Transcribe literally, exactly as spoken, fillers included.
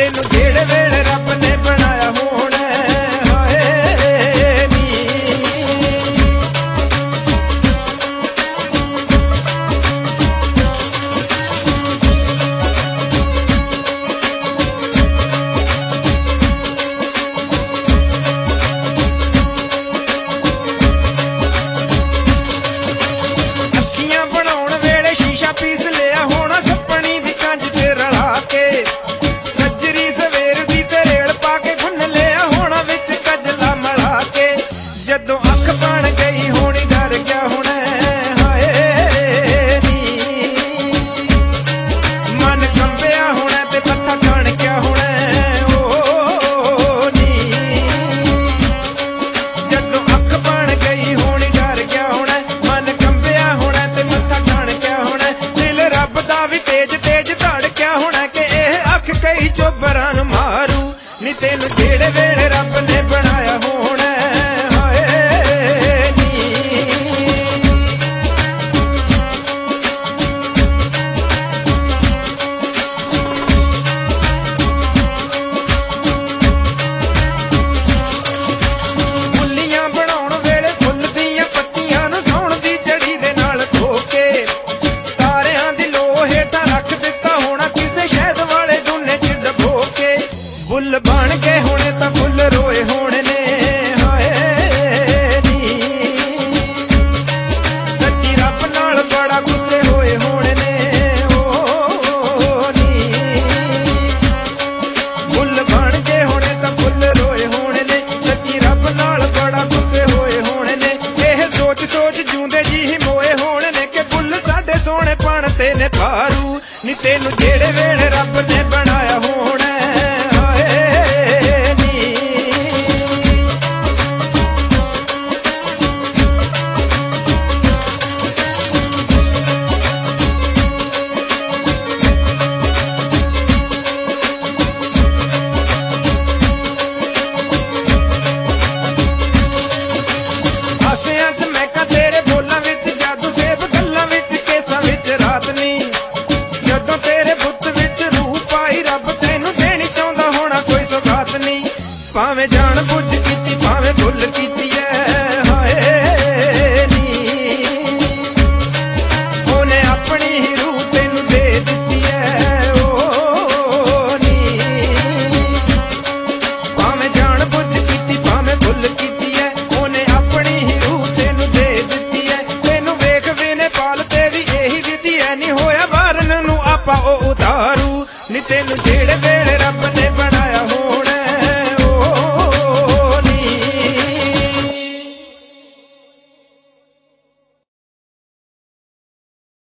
ਤੈਨੂੰ ਜਿਹੜੇ ਵੇਲੇ ਰੱਬ ਨੇ ਬਣਾਇਆ ਹੋਣਾ ਹਾਏ ਨੀ। ਅੱਖੀਆਂ ਬਣਾਉਣ ਵੇਲੇ ਸ਼ੀਸ਼ਾ ਪੀਸ ਲਿਆ ਹੋਣਾ ਸੱਪਣੀ ਦੀ ਕੰਜ ਤੇ ਰਲਾ ਕੇ, ਸੱਜਰੀ ਸਵੇਰ ਦੀ ਤੇ ਰੇਲ ਪਾ ਕੇ ਗੁੰਨ ਲਿਆ ਹੋਣਾ ਵਿੱਚ ਕਜਲਾ ਮਲਾ ਕੇ। ਜਦੋਂ ਅੱਖ ਬਣ ਗਈ ਹੋਣੀ ਡਰ ਗਿਆ ਹੋਣਾ ਹਾਏ ਨੀ, ਮਨ ਕੰਬਿਆ ਹੋਣਾ ਤੇ ਮੱਥਾ ਕਣ ਗਿਆ ਹੋਣਾ ਓ ਨੀ। ਜਦੋਂ ਅੱਖ ਬਣ ਗਈ ਹੋਣੀ ਡਰ ਗਿਆ ਹੋਣਾ, ਮਨ ਕੰਬਿਆ ਹੋਣਾ ਤੇ ਮੱਥਾ ਕਣ ਗਿਆ ਹੋਣਾ। ਦਿਲ ਰੱਬ ਦਾ ਵੀ ਤੇਜ ਤੇਜ ਧੜਕਿਆ ਹੋਣਾ ਕਿ ਇਹ ਅੱਖ ਕਈ ਚੋਬਰਾਂ ਨੂੰ ਮਾਰੂ ਨੀ। ਤੈਨੂੰ ਜਿਹੜੇ ਵੇਲੇ ਰੱਬ ਨੇ ਬਣਾਇਆ ਹੋਣਾ ਹਾਏ ਨੀ। ਫੁੱਲੀਆਂ ਬਣਾਉਣ ਵੇਲੇ ਫੁੱਲ ਦੀਆਂ ਪੱਤੀਆਂ ਨੂੰ ਸੌਣ ਦੀ ਜੜੀ ਦੇ ਨਾਲ ਧੋ ਕੇ, ਤਾਰਿਆਂ ਦੀ ਲੋਅ ਹੇਠਾਂ ਰੱਖ ਦਿੱਤਾ ਹੋਣਾ ਕਿਸੇ ਸ਼ਹਿਦ ਵਾਲੇ ਡੂਨੇ ਚ ਡਬੋ ਕੇ। ਬੁੱਲ ਬਣ ਕੇ ਹੋਣੇ ਤਾਂ ਫੁੱਲ ਰੋਏ ਹੋਣੇ ਨੇ ਹਾਏ ਨੀ, ਸੱਚੀ ਰੱਬ ਨਾਲ ਬੜਾ ਗੁੱਸੇ ਹੋਏ ਹੋਣੇ ਨੇ ਓ ਨੀ। ਬੁੱਲ ਬਣ ਕੇ ਹੋਣੇ ਤਾਂ ਫੁੱਲ ਰੋਏ ਹੋਣੇ ਨੇ, ਸੱਚੀ ਰੱਬ ਨਾਲ ਬੜਾ ਗੁੱਸੇ ਹੋਏ ਹੋਣੇ ਨੇ। ਇਹ ਸੋਚ ਸੋਚ ਜੂੰਦੇ ਜੀ ਹੀ ਮੋਏ ਹੋਣੇ ਨੇ ਕਿ ਬੁੱਲ ਸਾਡੇ ਸੋਹਣੇ ਪਣ ਤੇ ਨੇ ਭਾਰੂ ਨੀ। ਤੈਨੂੰ ਜਿਹੜੇ ਵੇਲੇ ਰੱਬ ਨੇ ਬਣਾਇਆ ਹੋਣਾ ਹਾਏ ਨੀ। ਹਾਸਿਆਂ ਚ ਮਹਿਕਾਂ ਤੇਰੇ ਬੋਲਾਂ ਵਿੱਚ ਜਾਦੂ ਸੇਬ ਗੱਲਾਂ ਵਿੱਚ ਕੇਸਾਂ ਵਿੱਚ ਰਾਤ ਨੀ। ਜਦੋਂ ਤੇਰੇ ਬੁੱਤ ਵਿੱਚ ਰੂਹ ਪਾਈ ਰੱਬ ਤੈਨੂੰ ਦੇਣੀ ਚਾਹੁੰਦਾ ਹੋਣਾ ਕੋਈ ਸੌਗਾਤ ਨੀ। ਭਾਵੇਂ ਜਾਣ ਬੁੱਝ ਕੀਤੀ ਭਾਵੇਂ ਭੁੱਲ ਕੀਤੀ ਐ ਹਾਏ ਨੀ, ਉਹਨੇ ਆਪਣੀ ਹੀ ਰੂਹ ਤੈਨੂੰ ਦੇ ਦਿੱਤੀ ਐ ਓ ਨੀ। ਭਾਵੇਂ ਜਾਣ ਬੁੱਝ ਕੀਤੀ ਭਾਵੇਂ ਭੁੱਲ ਕੀਤੀ ਐ, ਉਹਨੇ ਆਪਣੀ ਹੀ ਰੂਹ ਤੈਨੂੰ ਦੇ ਦਿੱਤੀ ਐ। ਤੈਨੂੰ ਵੇਖ ਵੇਨੇ ਪਾਲ ਤੇ ਵੀ ਇਹੀ ਦਿੱਤੀ ਐ ਨੀ ਹੋਇਆ ਵਾਰਨ ਨੂੰ ਆਪਾਂ ਉਹ ਉਤਾਰੂ ਨੀ। ਤੈਨੂੰ ਜਿਹੜੇ